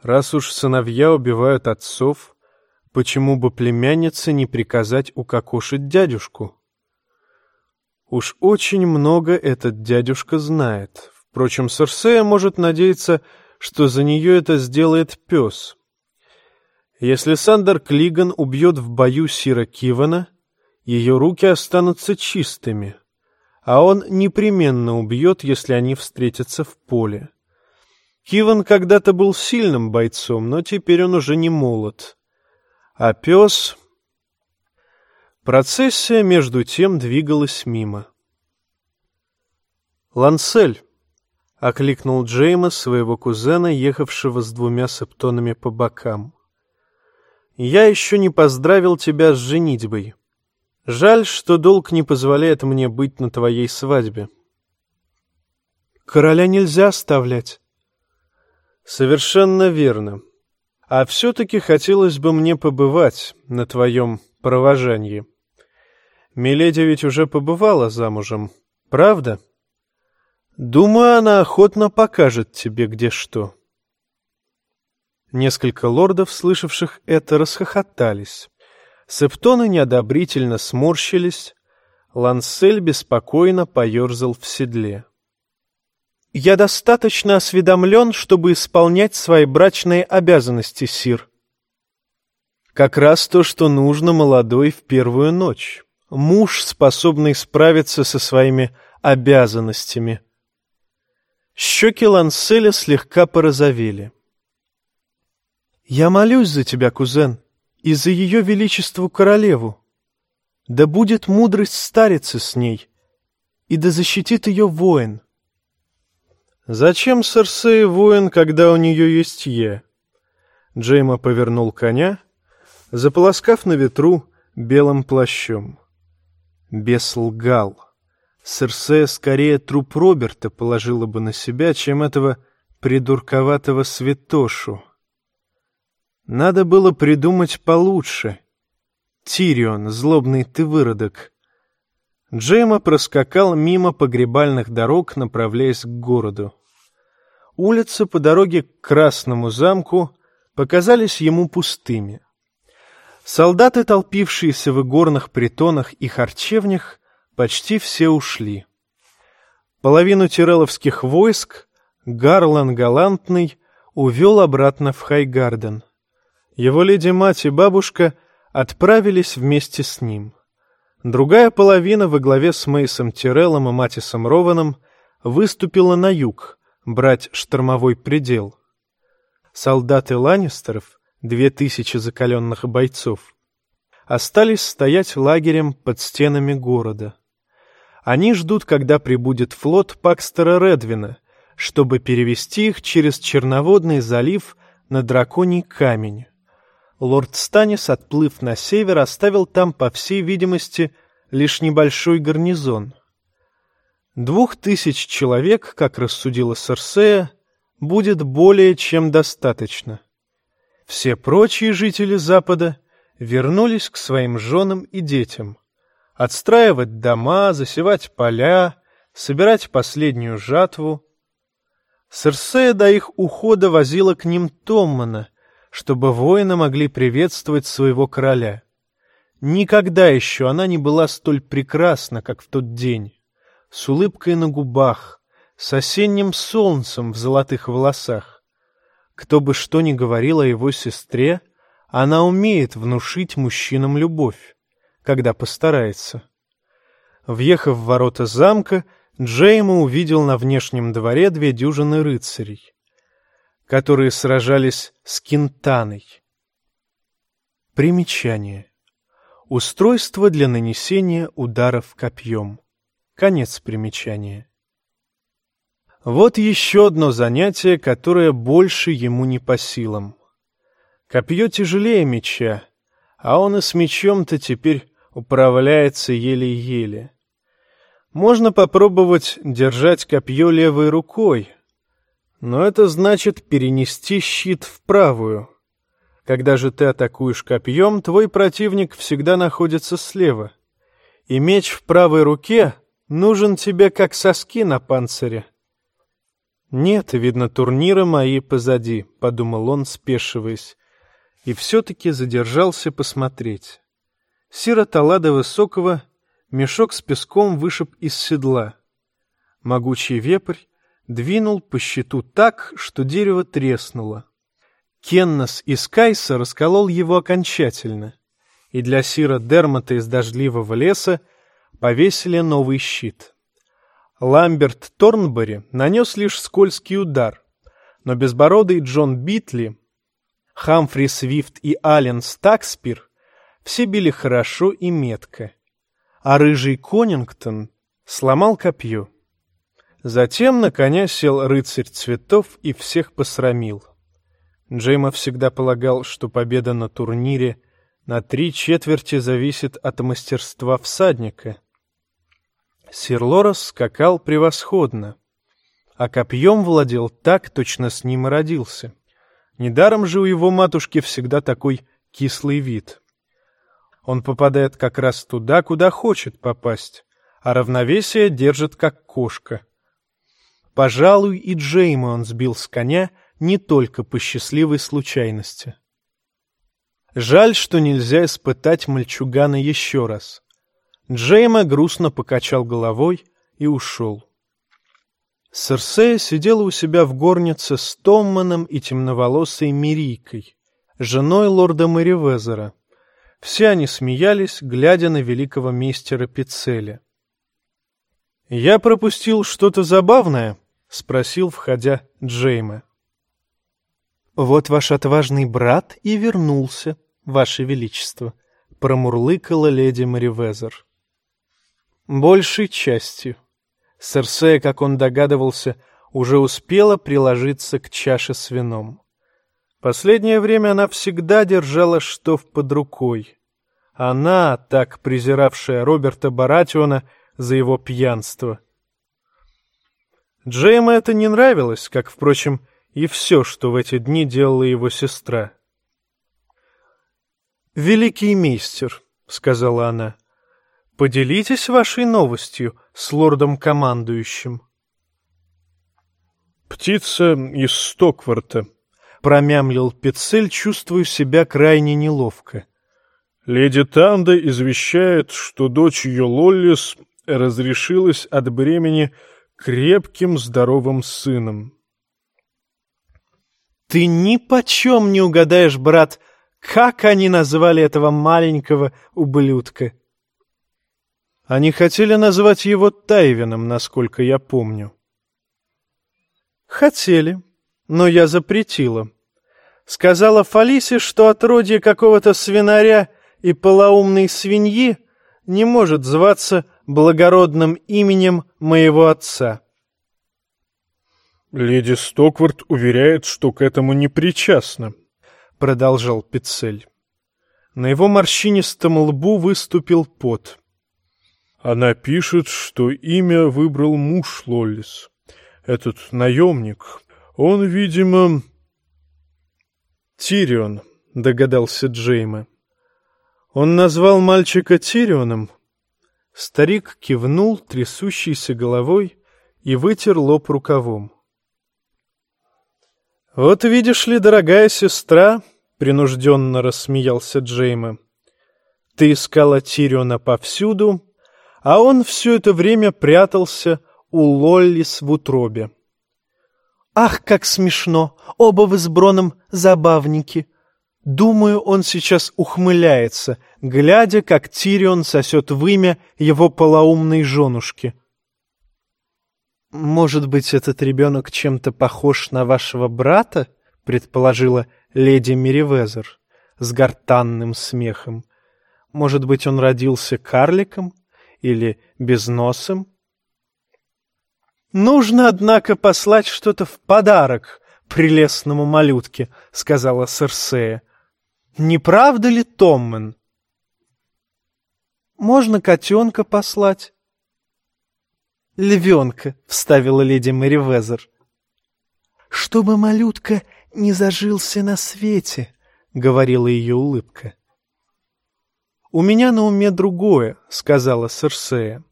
Раз уж сыновья убивают отцов, почему бы племяннице не приказать укокошить дядюшку? Уж очень много этот дядюшка знает. Впрочем, Серсея может надеяться, что за нее это сделает пес. Если Сандер Клиган убьет в бою Сира Кивана, ее руки останутся чистыми, а он непременно убьет, если они встретятся в поле. Киван когда-то был сильным бойцом, но теперь он уже не молод. А пес... Процессия, между тем, двигалась мимо. «Лансель!» — окликнул Джейма, своего кузена, ехавшего с 2 септонами по бокам. «Я еще не поздравил тебя с женитьбой. Жаль, что долг не позволяет мне быть на твоей свадьбе». «Короля нельзя оставлять». «Совершенно верно. А все-таки хотелось бы мне побывать на твоем провожании. Миледи ведь уже побывала замужем, правда? Думаю, она охотно покажет тебе, где что». Несколько лордов, слышавших это, расхохотались. Септоны неодобрительно сморщились. Лансель беспокойно поерзал в седле. «Я достаточно осведомлен, чтобы исполнять свои брачные обязанности, сир». «Как раз то, что нужно молодой в первую ночь. Муж, способный справиться со своими обязанностями». Щеки Ланселя слегка порозовели. «Я молюсь за тебя, кузен, и за ее величеству королеву. Да будет мудрость стариться с ней, и да защитит ее воин». «Зачем Серсее воин, когда у нее есть я?» Джейма повернул коня, заполоскав на ветру белым плащом. Бес лгал. Серсея скорее труп Роберта положила бы на себя, чем этого придурковатого святошу. Надо было придумать получше. Тирион, злобный ты выродок. Джейма проскакал мимо погребальных дорог, направляясь к городу. Улицы по дороге к Красному замку показались ему пустыми. Солдаты, толпившиеся в игорных притонах и харчевнях, почти все ушли. Половину тиреловских войск Гарлан Галантный увел обратно в Хайгарден. Его леди-мать и бабушка отправились вместе с ним. Другая половина во главе с Мейсом Тиреллом и Матисом Рованом выступила на юг, брать штормовой предел. Солдаты Ланнистеров, 2000 закаленных бойцов, остались стоять лагерем под стенами города. Они ждут, когда прибудет флот Пакстера Редвина, чтобы перевести их через Черноводный залив на Драконий камень. Лорд Станис, отплыв на север, оставил там, по всей видимости, лишь небольшой гарнизон. 2000 человек, как рассудила Серсея, будет более чем достаточно. Все прочие жители Запада вернулись к своим женам и детям, отстраивать дома, засевать поля, собирать последнюю жатву. Серсея до их ухода возила к ним Томмана, чтобы воины могли приветствовать своего короля. Никогда еще она не была столь прекрасна, как в тот день, с улыбкой на губах, с осенним солнцем в золотых волосах. Кто бы что ни говорил о его сестре, она умеет внушить мужчинам любовь, когда постарается. Въехав в ворота замка, Джейма увидел на внешнем дворе 2 дюжины рыцарей, которые сражались с Кинтаной. Примечание. Устройство для нанесения ударов копьем. Конец примечания. Вот еще одно занятие, которое больше ему не по силам. Копье тяжелее меча, а он и с мечом-то теперь управляется еле-еле. Можно попробовать держать копье левой рукой, но это значит перенести щит в правую. Когда же ты атакуешь копьем, твой противник всегда находится слева, и меч в правой руке нужен тебе как соски на панцире. «Нет, видно, турниры мои позади», — подумал он, спешиваясь, и все-таки задержался посмотреть. Сира Таллада Высокого мешок с песком вышиб из седла. Могучий вепрь двинул по щиту так, что дерево треснуло. Кеннос из Кайса расколол его окончательно, и для сира Дермота из Дождливого леса повесили новый щит. Ламберт Торнбери нанес лишь скользкий удар, но безбородый Джон Битли, Хамфри Свифт и Аллен Стакспир все били хорошо и метко, а рыжий Конингтон сломал копье. Затем на коня сел рыцарь цветов и всех посрамил. Джейма всегда полагал, что победа на турнире на 3/4 зависит от мастерства всадника. Сир Лорас скакал превосходно, а копьем владел так, точно с ним и родился. Недаром же у его матушки всегда такой кислый вид. Он попадает как раз туда, куда хочет попасть, а равновесие держит как кошка. Пожалуй, и Джейма он сбил с коня не только по счастливой случайности. Жаль, что нельзя испытать мальчугана еще раз. Джейма грустно покачал головой и ушел. Серсея сидела у себя в горнице с Томманом и темноволосой Мирийкой, женой лорда Мерривезера. Все они смеялись, глядя на великого мейстера Пиццеля. — Я пропустил что-то забавное? — спросил, входя, Джейма. — Вот ваш отважный брат и вернулся, ваше величество, — промурлыкала леди Мерривезер. Большей частью. Серсея, как он догадывался, уже успела приложиться к чаше с вином. Последнее время она всегда держала штоф под рукой. Она, так презиравшая Роберта Баратиона за его пьянство. Джейма это не нравилось, как, впрочем, и все, что в эти дни делала его сестра. «Великий мейстер», — сказала она, — «поделитесь вашей новостью с лордом-командующим». «Птица из Стокворта», — промямлил Пиццель, чувствуя себя крайне неловко. «Леди Танда извещает, что дочь ее Лоллис разрешилась от бремени крепким здоровым сыном». «Ты ни почем не угадаешь, брат, как они назвали этого маленького ублюдка?» Они хотели назвать его Тайвином, насколько я помню. Хотели, но я запретила. Сказала Фалисе, что отродье какого-то свинаря и полоумной свиньи не может зваться благородным именем моего отца. «Леди Стокворт уверяет, что к этому не причастна», — продолжал Пиццель. На его морщинистом лбу выступил пот. «Она пишет, что имя выбрал муж Лоллис. Этот наемник, он, видимо...» «Тирион», — догадался Джейма. «Он назвал мальчика Тирионом?» Старик кивнул трясущейся головой и вытер лоб рукавом. «Вот видишь ли, дорогая сестра», — принужденно рассмеялся Джейма, — «ты искала Тириона повсюду, а он все это время прятался у Лоллис в утробе». «Ах, как смешно! Оба вы с Броном забавники!» Думаю, он сейчас ухмыляется, глядя, как Тирион сосет вымя его полоумной женушки. «Может быть, этот ребенок чем-то похож на вашего брата?» — предположила леди Мерривезер с гортанным смехом. «Может быть, он родился карликом или безносым?» «Нужно, однако, послать что-то в подарок прелестному малютке», — сказала Серсея. «Не правда ли, Томмен?» «Можно котенка послать». «Львенка», — вставила леди Мерривезер. «Чтобы малютка не зажился на свете», — говорила ее улыбка. «У меня на уме другое», — сказала Серсея.